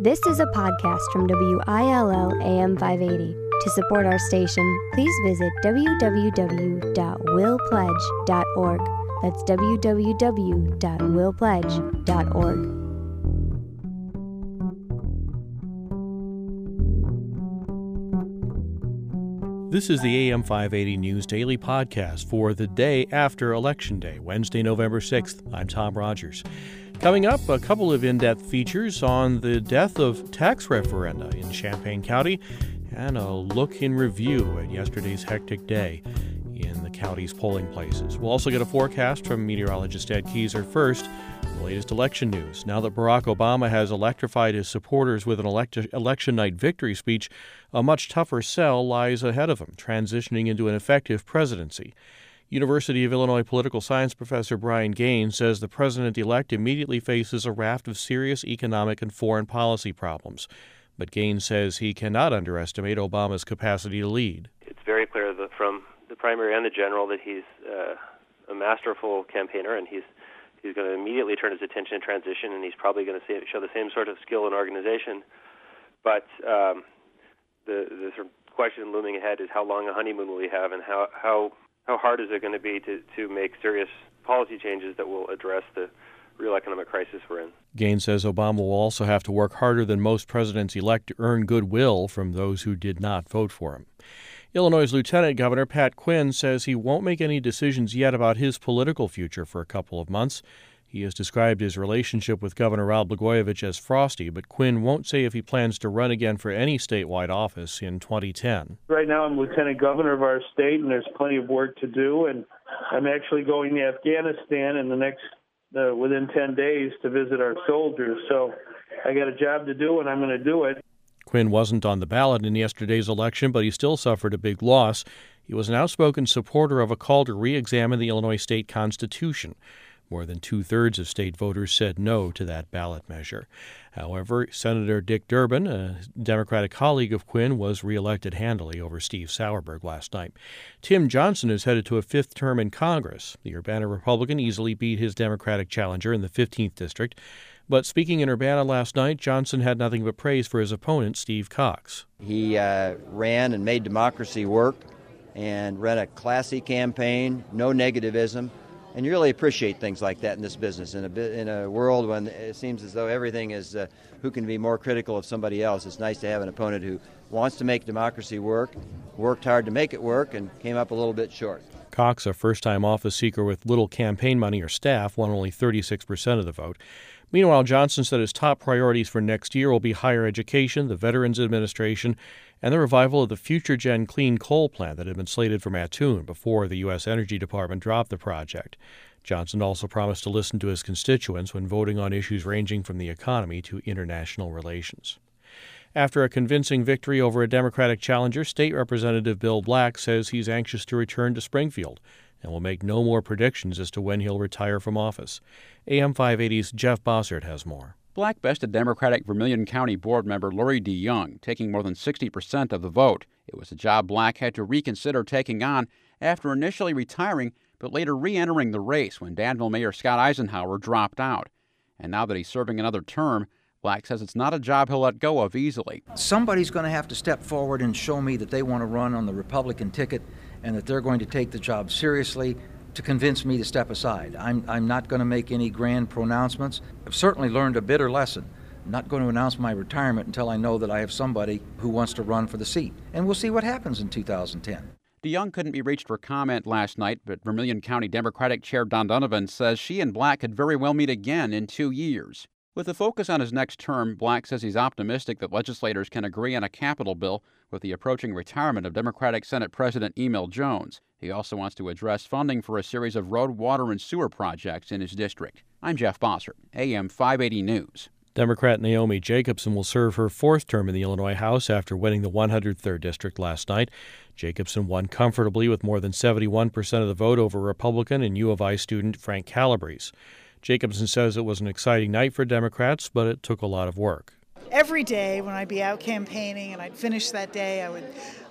This is a podcast from WILL AM 580. To support our station, please visit www.willpledge.org. That's www.willpledge.org. This is the AM 580 News Daily Podcast for the day after Election Day, Wednesday, November 6th. I'm Tom Rogers. Coming up, a couple of in-depth features on the death of tax referenda in Champaign County and a look in review at yesterday's hectic day in the county's polling places. We'll also get a forecast from meteorologist Ed Keyser. First, the latest election news. Now that Barack Obama has electrified his supporters with an election night victory speech, a much tougher sell lies ahead of him, transitioning into an effective presidency. University of Illinois political science professor Brian Gaines says the president-elect immediately faces a raft of serious economic and foreign policy problems. But Gaines says he cannot underestimate Obama's capacity to lead. It's very clear that from the primary and the general that he's a masterful campaigner, and he's going to immediately turn his attention to transition, and he's probably going to show the same sort of skill and organization. But the sort of question looming ahead is how long a honeymoon will he have, and how hard is it going to be to make serious policy changes that will address the real economic crisis we're in. Gaines says Obama will also have to work harder than most presidents-elect to earn goodwill from those who did not vote for him. Illinois' Lieutenant Governor Pat Quinn says he won't make any decisions yet about his political future for a couple of months. He has described his relationship with Governor Rod Blagojevich as frosty, but Quinn won't say if he plans to run again for any statewide office in 2010. Right now I'm Lieutenant Governor of our state, and there's plenty of work to do, and I'm actually going to Afghanistan in the next within 10 days to visit our soldiers. So I got a job to do, and I'm going to do it. Quinn wasn't on the ballot in yesterday's election, but he still suffered a big loss. He was an outspoken supporter of a call to re-examine the Illinois state constitution. More than two-thirds of state voters said no to that ballot measure. However, Senator Dick Durbin, a Democratic colleague of Quinn, was reelected handily over Steve Sauerberg last night. Tim Johnson is headed to a fifth term in Congress. The Urbana Republican easily beat his Democratic challenger in the 15th District. But speaking in Urbana last night, Johnson had nothing but praise for his opponent, Steve Cox. He ran and made democracy work and ran a classy campaign, no negativism. And you really appreciate things like that in this business. In a world when it seems as though everything is who can be more critical of somebody else, it's nice to have an opponent who wants to make democracy work, worked hard to make it work, and came up a little bit short. Cox, a first-time office seeker with little campaign money or staff, won only 36% of the vote. Meanwhile, Johnson said his top priorities for next year will be higher education, the Veterans Administration, and the revival of the FutureGen clean coal plant that had been slated for Mattoon before the U.S. Energy Department dropped the project. Johnson also promised to listen to his constituents when voting on issues ranging from the economy to international relations. After a convincing victory over a Democratic challenger, State Representative Bill Black says he's anxious to return to Springfield and will make no more predictions as to when he'll retire from office. AM 580's Jeff Bossert has more. Black bested Democratic Vermilion County Board member Lori DeYoung, taking more than 60% of the vote. It was a job Black had to reconsider taking on after initially retiring but later re-entering the race when Danville Mayor Scott Eisenhower dropped out. And now that he's serving another term, Black says it's not a job he'll let go of easily. Somebody's going to have to step forward and show me that they want to run on the Republican ticket and that they're going to take the job seriously to convince me to step aside. I'm not going to make any grand pronouncements. I've certainly learned a bitter lesson. I'm not going to announce my retirement until I know that I have somebody who wants to run for the seat. And we'll see what happens in 2010. DeYoung couldn't be reached for comment last night, but Vermilion County Democratic Chair Don Donovan says she and Black could very well meet again in 2 years. With the focus on his next term, Black says he's optimistic that legislators can agree on a capital bill with the approaching retirement of Democratic Senate President Emil Jones. He also wants to address funding for a series of road, water, and sewer projects in his district. I'm Jeff Bossert, AM 580 News. Democrat Naomi Jacobson will serve her fourth term in the Illinois House after winning the 103rd District last night. Jacobson won comfortably with more than 71% of the vote over Republican and U of I student Frank Calabrese. Jacobson says it was an exciting night for Democrats, but it took a lot of work. Every day when I'd be out campaigning and I'd finish that day, I would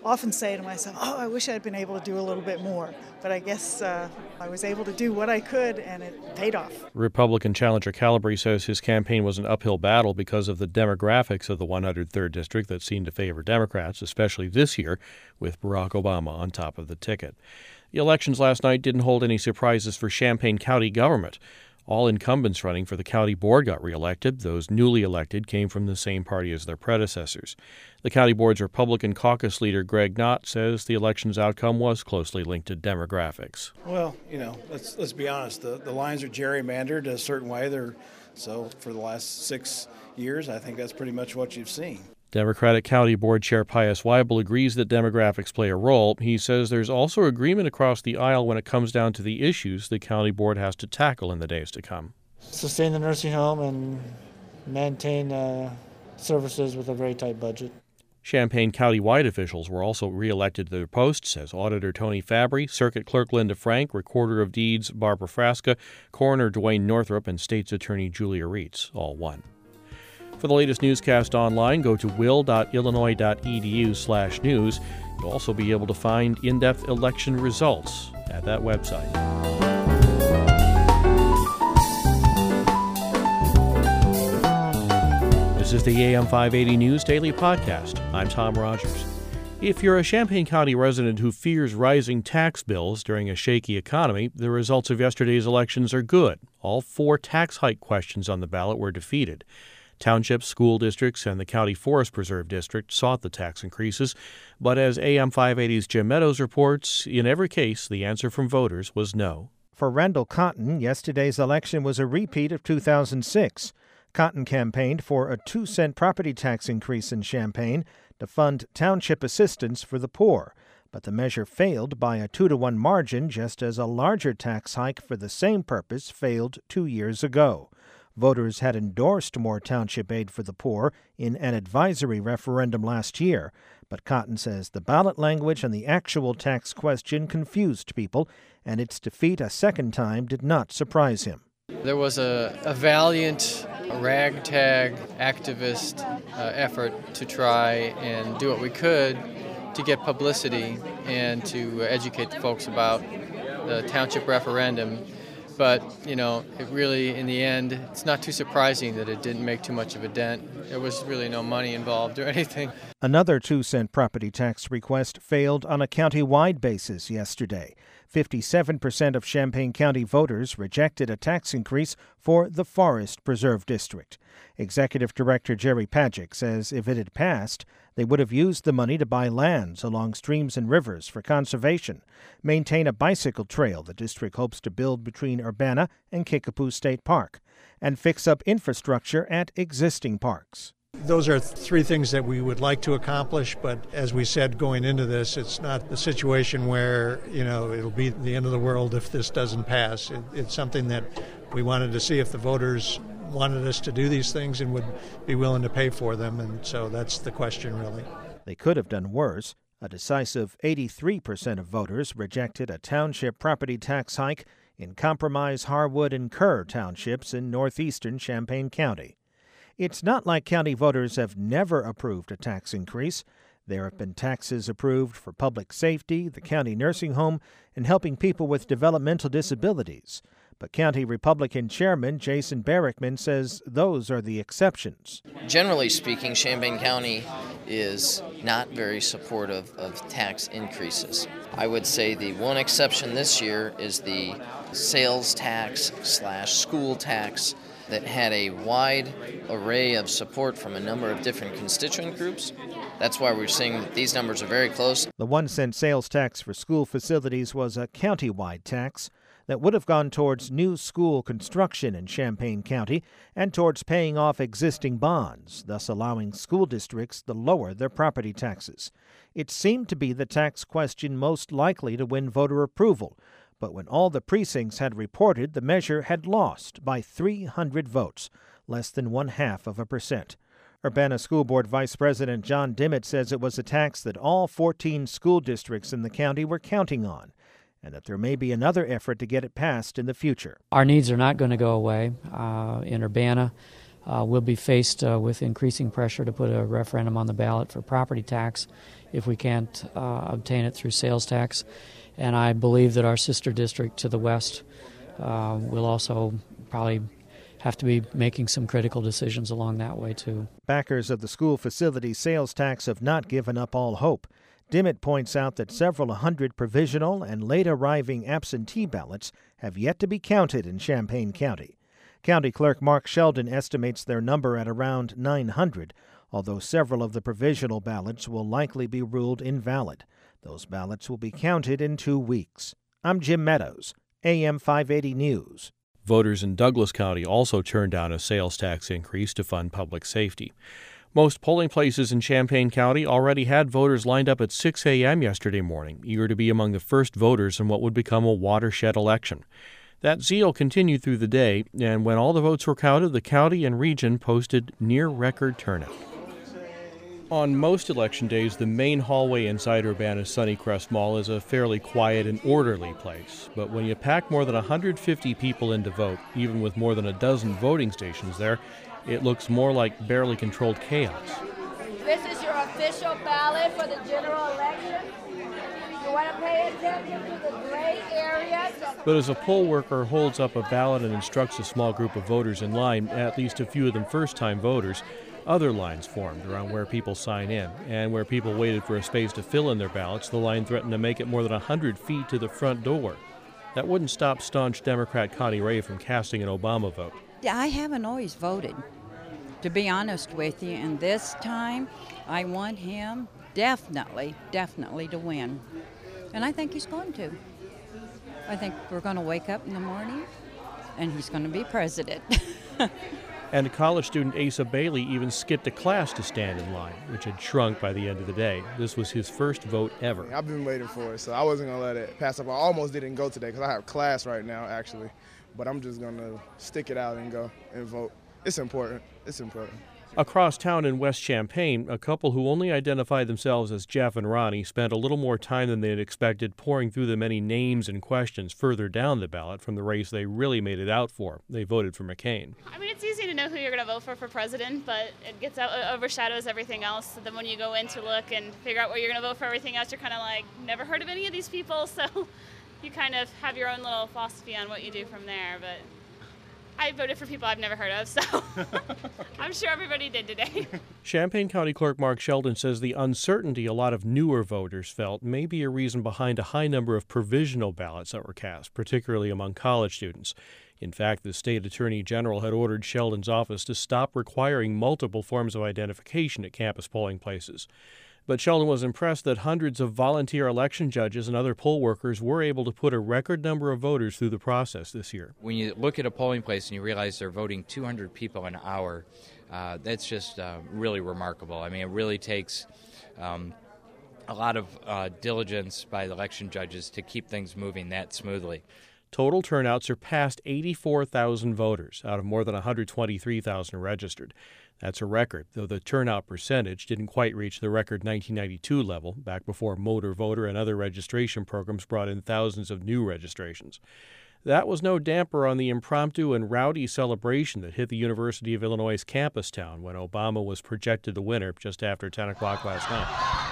often say to myself, I wish I'd been able to do a little bit more. But I guess I was able to do what I could, and it paid off. Republican challenger Calabrese says his campaign was an uphill battle because of the demographics of the 103rd District that seemed to favor Democrats, especially this year, with Barack Obama on top of the ticket. The elections last night didn't hold any surprises for Champaign County government. All incumbents running for the county board got reelected. Those newly elected came from the same party as their predecessors. The county board's Republican caucus leader Greg Knott says the election's outcome was closely linked to demographics. Well, let's be honest. The lines are gerrymandered a certain way. So for the last 6 years, I think that's pretty much what you've seen. Democratic County Board Chair Pius Weibel agrees that demographics play a role. He says there's also agreement across the aisle when it comes down to the issues the county board has to tackle in the days to come. Sustain the nursing home and maintain services with a very tight budget. Champaign County-wide officials were also reelected to their posts as Auditor Tony Fabry, Circuit Clerk Linda Frank, Recorder of Deeds Barbara Frasca, Coroner Dwayne Northrup, and State's Attorney Julia Reitz, all won. For the latest newscast online, go to will.illinois.edu/news. You'll also be able to find in-depth election results at that website. This is the AM 580 News Daily Podcast. I'm Tom Rogers. If you're a Champaign County resident who fears rising tax bills during a shaky economy, the results of yesterday's elections are good. All 4 tax hike questions on the ballot were defeated. Townships, school districts, and the County Forest Preserve District sought the tax increases, but as AM 580's Jim Meadows reports, in every case, the answer from voters was no. For Randall Cotton, yesterday's election was a repeat of 2006. Cotton campaigned for a 2-cent property tax increase in Champaign to fund township assistance for the poor, but the measure failed by a 2-to-1 margin, just as a larger tax hike for the same purpose failed 2 years ago. Voters had endorsed more township aid for the poor in an advisory referendum last year, but Cotton says the ballot language on the actual tax question confused people, and its defeat a second time did not surprise him. There was a valiant ragtag activist effort to try and do what we could to get publicity and to educate the folks about the township referendum. But, it really, in the end, it's not too surprising that it didn't make too much of a dent. There was really no money involved or anything. Another 2-cent property tax request failed on a county-wide basis yesterday. 57% of Champaign County voters rejected a tax increase for the Forest Preserve District. Executive Director Jerry Pagic says if it had passed, they would have used the money to buy lands along streams and rivers for conservation, maintain a bicycle trail the district hopes to build between Urbana and Kickapoo State Park, and fix up infrastructure at existing parks. Those are 3 things that we would like to accomplish, but as we said going into this, it's not a situation where, it'll be the end of the world if this doesn't pass. It's something that we wanted to see if the voters wanted us to do these things and would be willing to pay for them, and so that's the question, really. They could have done worse. A decisive 83% of voters rejected a township property tax hike in Compromise, Harwood, and Kerr townships in northeastern Champaign County. It's not like county voters have never approved a tax increase. There have been taxes approved for public safety, the county nursing home, and helping people with developmental disabilities. But County Republican Chairman Jason Barrickman says those are the exceptions. Generally speaking, Champaign County is not very supportive of tax increases. I would say the one exception this year is the sales tax / school tax that had a wide array of support from a number of different constituent groups. That's why we're seeing that these numbers are very close. The 1-cent sales tax for school facilities was a county-wide tax that would have gone towards new school construction in Champaign County and towards paying off existing bonds, thus allowing school districts to lower their property taxes. It seemed to be the tax question most likely to win voter approval, but when all the precincts had reported, the measure had lost by 300 votes, less than 0.5%. Urbana School Board Vice President John Dimmitt says it was a tax that all 14 school districts in the county were counting on, and that there may be another effort to get it passed in the future. Our needs are not going to go away in Urbana. We'll be faced with increasing pressure to put a referendum on the ballot for property tax if we can't obtain it through sales tax. And I believe that our sister district to the west will also probably have to be making some critical decisions along that way, too. Backers of the school facility sales tax have not given up all hope. Dimmitt points out that several hundred provisional and late-arriving absentee ballots have yet to be counted in Champaign County. County Clerk Mark Sheldon estimates their number at around 900, although several of the provisional ballots will likely be ruled invalid. Those ballots will be counted in 2 weeks. I'm Jim Meadows, AM 580 News. Voters in Douglas County also turned down a sales tax increase to fund public safety. Most polling places in Champaign County already had voters lined up at 6 a.m. yesterday morning, eager to be among the first voters in what would become a watershed election. That zeal continued through the day, and when all the votes were counted, the county and region posted near-record turnout. On most election days, the main hallway inside Urbana's Sunnycrest Mall is a fairly quiet and orderly place. But when you pack more than 150 people in to vote, even with more than a dozen voting stations there, it looks more like barely controlled chaos. This is your official ballot for the general election. You want to pay attention to the gray areas. But as a poll worker holds up a ballot and instructs a small group of voters in line, at least a few of them first-time voters, other lines formed around where people sign in. And where people waited for a space to fill in their ballots, the line threatened to make it more than 100 feet to the front door. That wouldn't stop staunch Democrat Connie Ray from casting an Obama vote. I haven't always voted, to be honest with you, and this time I want him definitely to win. And I think he's going to. I think we're going to wake up in the morning and he's going to be president. And college student Asa Bailey even skipped a class to stand in line, which had shrunk by the end of the day. This was his first vote ever. I've been waiting for it, so I wasn't going to let it pass up. I almost didn't go today because I have class right now, actually. But I'm just going to stick it out and go and vote. It's important. It's important. Across town in West Champaign, a couple who only identified themselves as Jeff and Ronnie spent a little more time than they had expected poring through the many names and questions further down the ballot from the race they really made it out for. They voted for McCain. I mean, it's easy to know who you're going to vote for president, but it overshadows everything else. So then when you go in to look and figure out what you're going to vote for everything else, you're kind of like, never heard of any of these people, so you kind of have your own little philosophy on what you do from there. But I voted for people I've never heard of, so I'm sure everybody did today. Champaign County Clerk Mark Sheldon says the uncertainty a lot of newer voters felt may be a reason behind a high number of provisional ballots that were cast, particularly among college students. In fact, the state attorney general had ordered Sheldon's office to stop requiring multiple forms of identification at campus polling places. But Sheldon was impressed that hundreds of volunteer election judges and other poll workers were able to put a record number of voters through the process this year. When you look at a polling place and you realize they're voting 200 people an hour, that's just really remarkable. I mean, it really takes a lot of diligence by the election judges to keep things moving that smoothly. Total turnout surpassed 84,000 voters out of more than 123,000 registered. That's a record, though the turnout percentage didn't quite reach the record 1992 level, back before Motor Voter and other registration programs brought in thousands of new registrations. That was no damper on the impromptu and rowdy celebration that hit the University of Illinois' campus town when Obama was projected the winner just after 10 o'clock last night.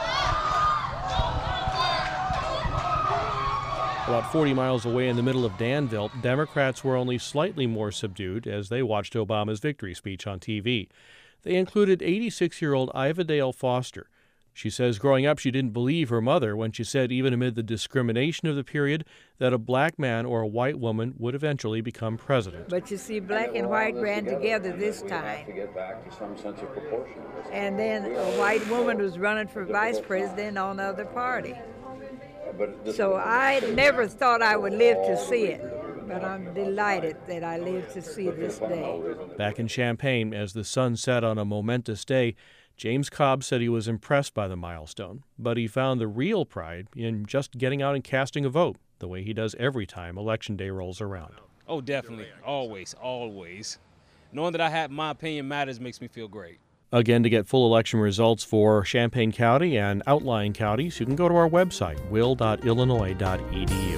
About 40 miles away in the middle of Danville, Democrats were only slightly more subdued as they watched Obama's victory speech on TV. They included 86-year-old Iva Dale Foster. She says growing up she didn't believe her mother when she said even amid the discrimination of the period that a black man or a white woman would eventually become president. But you see, black and white ran together this time. And then a white woman was running for vice president on the other party. So I never thought I would live to see it, but I'm delighted that I lived to see this day. Back in Champaign, as the sun set on a momentous day, James Cobb said he was impressed by the milestone, but he found the real pride in just getting out and casting a vote, the way he does every time Election Day rolls around. Oh, definitely. Always. Knowing that I have my opinion matters makes me feel great. Again, to get full election results for Champaign County and outlying counties, you can go to our website, will.illinois.edu.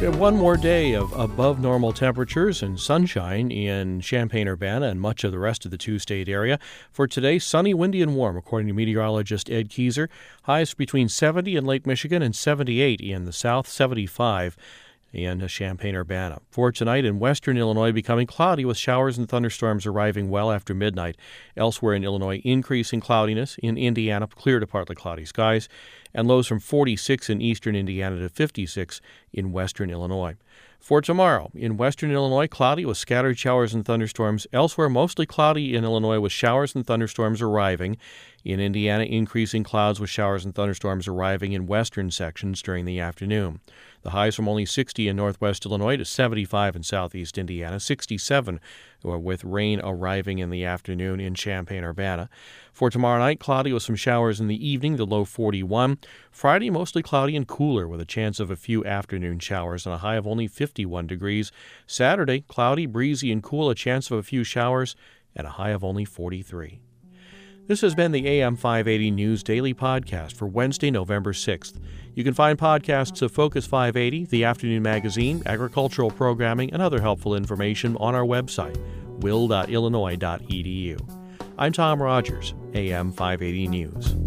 We have one more day of above normal temperatures and sunshine in Champaign-Urbana and much of the rest of the two-state area. For today, sunny, windy, and warm, according to meteorologist Ed Keyser. Highs between 70 in Lake Michigan and 78 in the south, 75 in Champaign-Urbana. For tonight in western Illinois, becoming cloudy with showers and thunderstorms arriving well after midnight. Elsewhere in Illinois, increasing cloudiness. In Indiana, clear to partly cloudy skies, and lows from 46 in eastern Indiana to 56 in western Illinois. For tomorrow, in western Illinois, cloudy with scattered showers and thunderstorms. Elsewhere, mostly cloudy in Illinois with showers and thunderstorms arriving. In Indiana, increasing clouds with showers and thunderstorms arriving in western sections during the afternoon. The highs from only 60 in northwest Illinois to 75 in southeast Indiana, 67 with rain arriving in the afternoon in Champaign-Urbana. For tomorrow night, cloudy with some showers in the evening, the low 41. Friday, mostly cloudy and cooler with a chance of a few afternoon showers and a high of only 51 degrees. Saturday, cloudy, breezy, and cool, a chance of a few showers and a high of only 43. This has been the AM 580 News Daily Podcast for Wednesday, November 6th. You can find podcasts of Focus 580, the afternoon magazine, agricultural programming, and other helpful information on our website, will.illinois.edu. I'm Tom Rogers, AM 580 News.